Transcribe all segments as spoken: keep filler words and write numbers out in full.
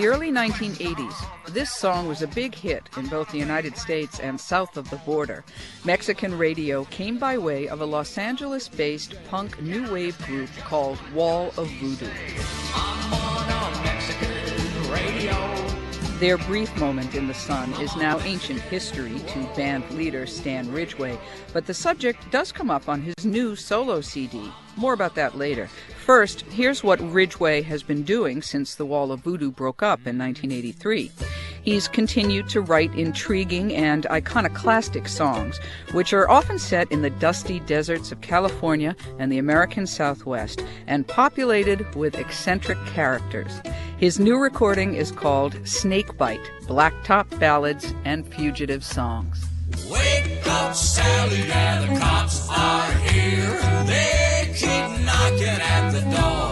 the early nineteen eighties, this song was a big hit in both the United States and south of the border. Mexican radio came by way of a Los Angeles-based punk new wave group called Wall of Voodoo. I'm on a Mexican radio. Their brief moment in the sun is now ancient history to band leader Stan Ridgway, but the subject does come up on his new solo C D. More about that later. First, here's what Ridgway has been doing since the Wall of Voodoo broke up in nineteen eighty-three. He's continued to write intriguing and iconoclastic songs, which are often set in the dusty deserts of California and the American Southwest, and populated with eccentric characters. His new recording is called Snakebite, Blacktop Ballads and Fugitive Songs. Wake up, Sally, yeah, the cops are here. They keep knocking at the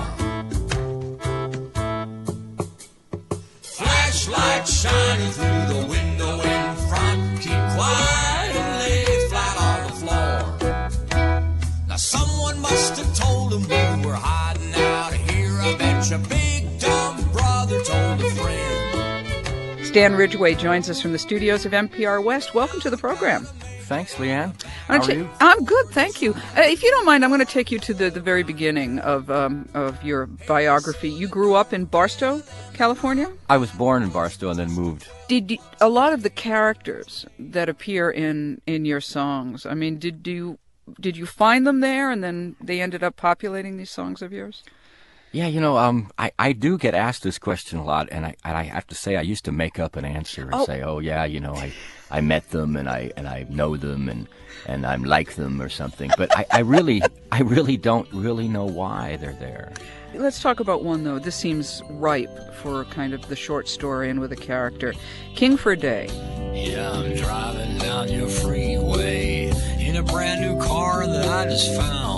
door. Flashlight shining through the window in front. Keep quiet and lay flat on the floor. Now someone must have told them we were hiding out here. I bet your big dumb brother told a friend. Stan Ridgway joins us from the studios of N P R West. Welcome to the program. Thanks, Leanne. How are you? I'm good, thank you. Uh, if you don't mind, I'm going to take you to the, the very beginning of um, of your biography. You grew up in Barstow, California? I was born in Barstow and then moved. Did you, a lot of the characters that appear in, in your songs, I mean, did you did you find them there and then they ended up populating these songs of yours? Yeah, you know, um, I, I do get asked this question a lot, and I and I have to say I used to make up an answer and oh. say, oh yeah, you know, I, I met them and I and I know them and, and I'm like them or something. But I, I really I really don't really know why they're there. Let's talk about one though. This seems ripe for kind of the short story and with a character. King for a Day. Yeah, I'm driving down your freeway in a brand new car that I just found.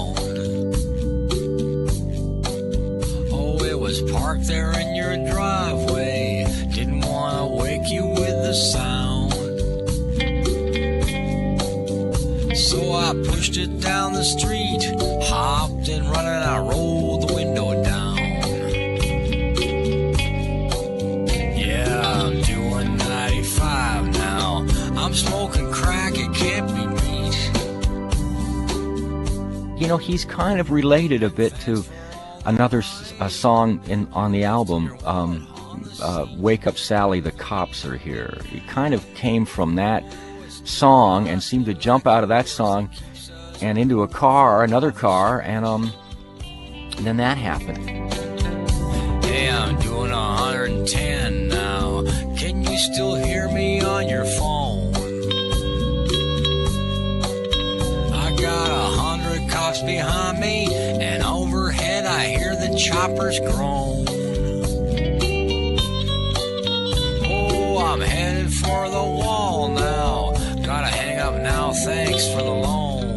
Was parked there in your driveway. Didn't want to wake you with the sound. So I pushed it down the street, hopped and running, I rolled the window down. Yeah, I'm doing ninety-five now. I'm smoking crack, it can't be beat. You know, he's kind of related a bit to another a song in on the album, um, uh, Wake Up Sally, the Cops Are Here. It kind of came from that song and seemed to jump out of that song and into a car, another car, and um, and then that happened. Hey, I'm doing one hundred ten now. Can you still hear me on your phone? I got a hundred cops behind me, and overhead I hear the choppers groan. Oh, I'm headed for the wall now. Gotta hang up now, thanks for the loan.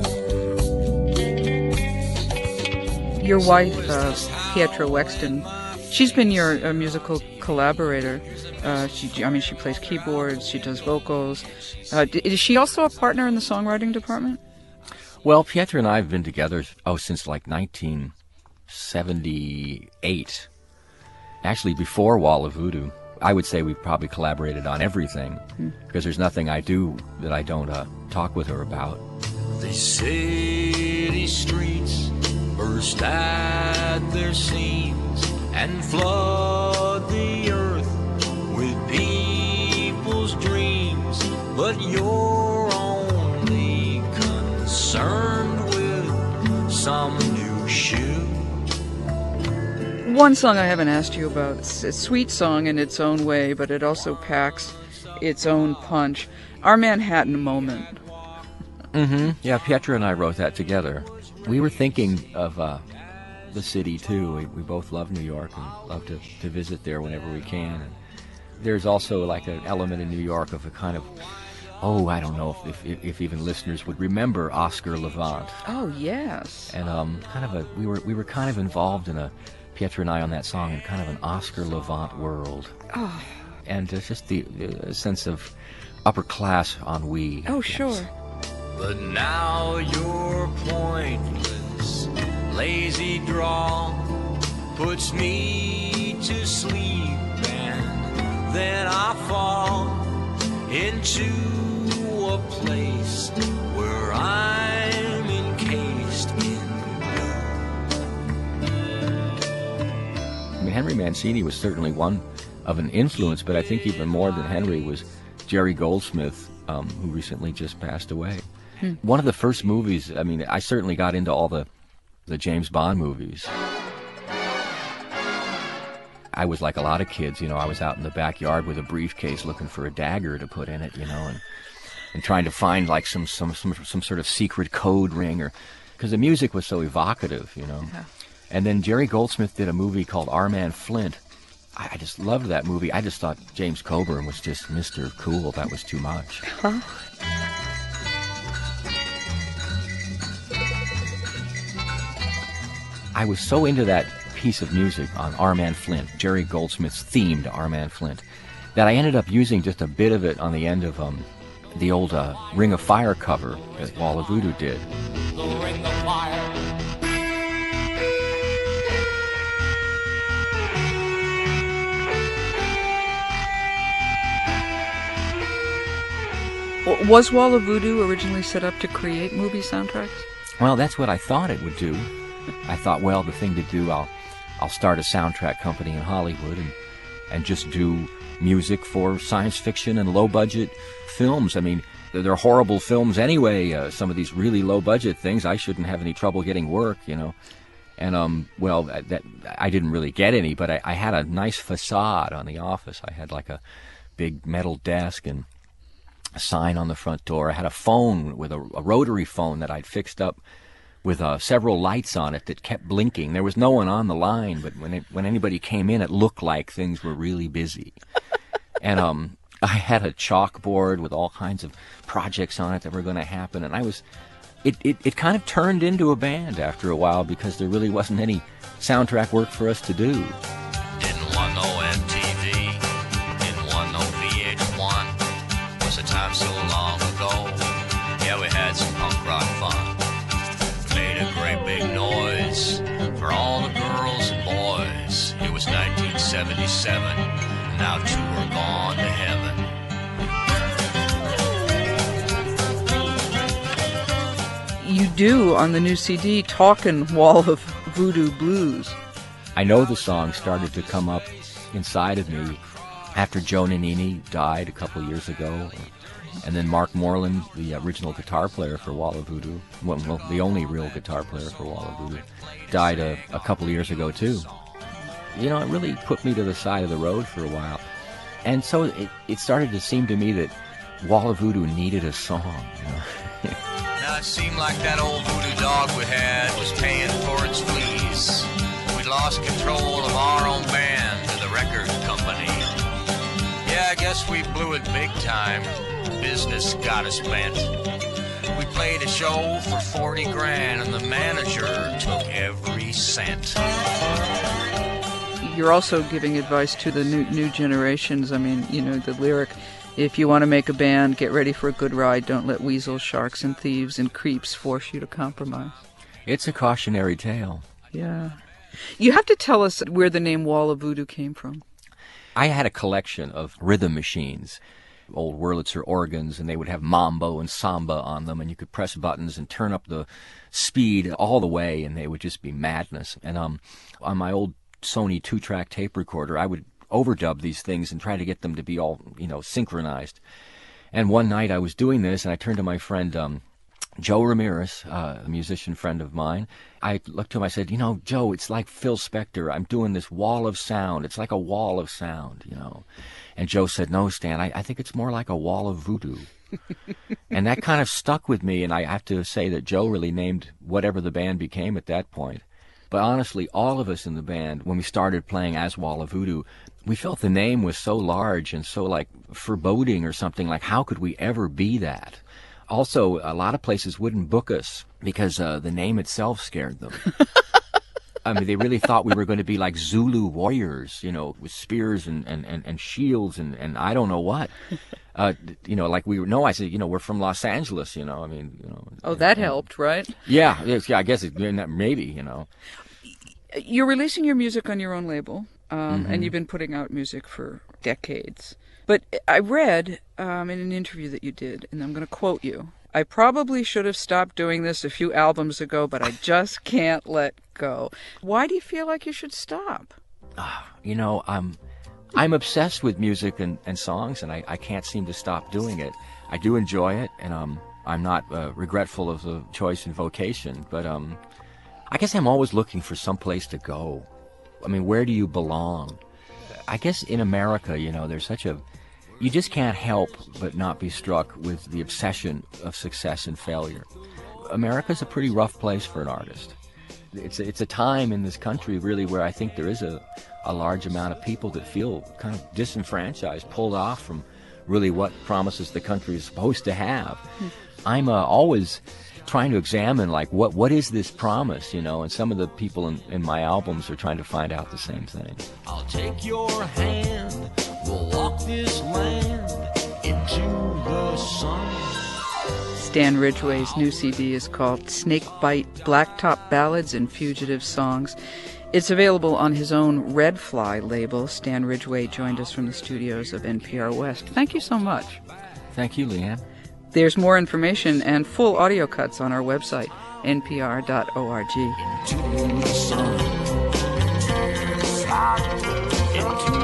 Your wife, uh, Pietra Wexton, she's been your uh, musical collaborator. Uh, she, I mean, she plays keyboards, she does vocals. Uh, is she also a partner in the songwriting department? Well, Pietra and I have been together, oh, since like nineteen seventy-eight. Actually, before Wall of Voodoo. I would say we've probably collaborated on everything, hmm. because there's nothing I do that I don't uh, talk with her about. The city streets burst at their seams and flood the earth with people's dreams, but you're only concerned with some new shoe. One song I haven't asked you about. It's a sweet song in its own way, but it also packs its own punch. Our Manhattan Moment. Mm-hmm. Yeah, Pietra and I wrote that together. We were thinking of uh, the city, too. We, we both love New York and love to, to visit there whenever we can. And there's also like an element in New York of a kind of, oh, I don't know if, if, if even listeners would remember Oscar Levant. Oh, yes. And um, kind of a, we were we were kind of involved in a, Pietra and I on that song, in kind of an Oscar Levant world. Oh. And uh, just the uh, sense of upper class ennui. Oh, sure. But now your pointless, lazy drawl puts me to sleep, and then I fall into a place where I'm encased in blue. I mean, Henry Mancini was certainly one of an influence, but I think even more than Henry was Jerry Goldsmith, um, who recently just passed away. Hmm. One of the first movies, I mean, I certainly got into all the, the James Bond movies. I was like a lot of kids, you know, I was out in the backyard with a briefcase looking for a dagger to put in it, you know, and, and trying to find like some, some, some, some sort of secret code ring, or because the music was so evocative, you know. Yeah. And then Jerry Goldsmith did a movie called Our Man Flint. I, I just loved that movie. I just thought James Coburn was just Mister Cool. That was too much. Huh? I was so into that piece of music on Our Man Flint, Jerry Goldsmith's theme to Our Man Flint, that I ended up using just a bit of it on the end of um, the old uh, Ring of Fire cover that Wall of Voodoo did. The Ring of Fire. Was Wall of Voodoo originally set up to create movie soundtracks? Well, that's what I thought it would do. I thought, well, the thing to do, I'll I'll start a soundtrack company in Hollywood and and just do music for science fiction and low-budget films. I mean, they're, they're horrible films anyway, uh, some of these really low-budget things. I shouldn't have any trouble getting work, you know. And, um, well, that I didn't really get any, but I, I had a nice facade on the office. I had like a big metal desk and a sign on the front door. I had a phone with a, a rotary phone that I'd fixed up with uh, several lights on it that kept blinking. There was no one on the line, but when it, when anybody came in, it looked like things were really busy. And um, I had a chalkboard with all kinds of projects on it that were going to happen, and I was, it, it, it kind of turned into a band after a while because there really wasn't any soundtrack work for us to do. Didn't want no M T V, didn't want no V H one, was a time so long ago, yeah, we had some punk rock fun. Made a great big noise for all the girls and boys. It was nineteen seventy-seven, now two are gone to heaven. You do, on the new C D, Talkin' Wall of Voodoo Blues. I know the song started to come up inside of me after Joe Nannini died a couple of years ago. And then Mark Moreland, the original guitar player for Wall of Voodoo, well, well the only real guitar player for Wall of Voodoo, died a, a couple of years ago too. You know, it really put me to the side of the road for a while. And so it, it started to seem to me that Wall of Voodoo needed a song. You know? Now it seemed like that old voodoo dog we had was paying for its fleas. We'd lost control of our own band to the record company. Yeah, I guess we blew it big time. Business got us bent. We played a show for forty grand and the manager took every cent. You're also giving advice to the new new generations. I mean, you know, the lyric, if you want to make a band, get ready for a good ride. Don't let weasels, sharks, and thieves and creeps force you to compromise. It's a cautionary tale. Yeah. You have to tell us where the name Wall of Voodoo came from. I had a collection of rhythm machines, old Wurlitzer organs, and they would have mambo and samba on them, and you could press buttons and turn up the speed all the way, and they would just be madness. And um, on my old Sony two-track tape recorder, I would overdub these things and try to get them to be all, you know, synchronized. And one night I was doing this, and I turned to my friend um, Joe Ramirez, uh, a musician friend of mine. I looked to him, I said, you know, Joe, it's like Phil Spector. I'm doing this wall of sound. It's like a wall of sound, you know. And Joe said, no, Stan, I, I think it's more like a wall of voodoo. And that kind of stuck with me, and I have to say that Joe really named whatever the band became at that point. But honestly, all of us in the band, when we started playing as Wall of Voodoo, we felt the name was so large and so like foreboding or something, like how could we ever be that? Also, a lot of places wouldn't book us because uh, the name itself scared them. I mean, they really thought we were going to be like Zulu warriors, you know, with spears and, and, and, and shields and, and I don't know what. Uh, you know, like we were, no, I said, you know, we're from Los Angeles, you know, I mean, you know. Oh, that and, helped, right? Yeah, yeah, I guess it, maybe, you know. You're releasing your music on your own label, um, Mm-hmm. and you've been putting out music for decades. But I read um, in an interview that you did, and I'm going to quote you, "I probably should have stopped doing this a few albums ago, but I just can't let go." Why do you feel like you should stop? You know, I'm I'm obsessed with music and, and songs, and I, I can't seem to stop doing it. I do enjoy it, and um, I'm not uh, regretful of the choice and vocation, but um, I guess I'm always looking for some place to go. I mean, where do you belong? I guess in America, you know, there's such a... You just can't help but not be struck with the obsession of success and failure. America's a pretty rough place for an artist. It's a, it's a time in this country, really, where I think there is a, a large amount of people that feel kind of disenfranchised, pulled off from really what promises the country is supposed to have. Hmm. I'm uh, always trying to examine, like, what what is this promise, you know, and some of the people in, in my albums are trying to find out the same thing. I'll take your hand, we'll walk this land into the sun. Stan Ridgway's new C D is called Snakebite, Blacktop Ballads and Fugitive Songs. It's available on his own Red Fly label. Stan Ridgway joined us from the studios of N P R West. Thank you so much. Thank you, Leanne. There's more information and full audio cuts on our website, n p r dot org. Into the sun. Into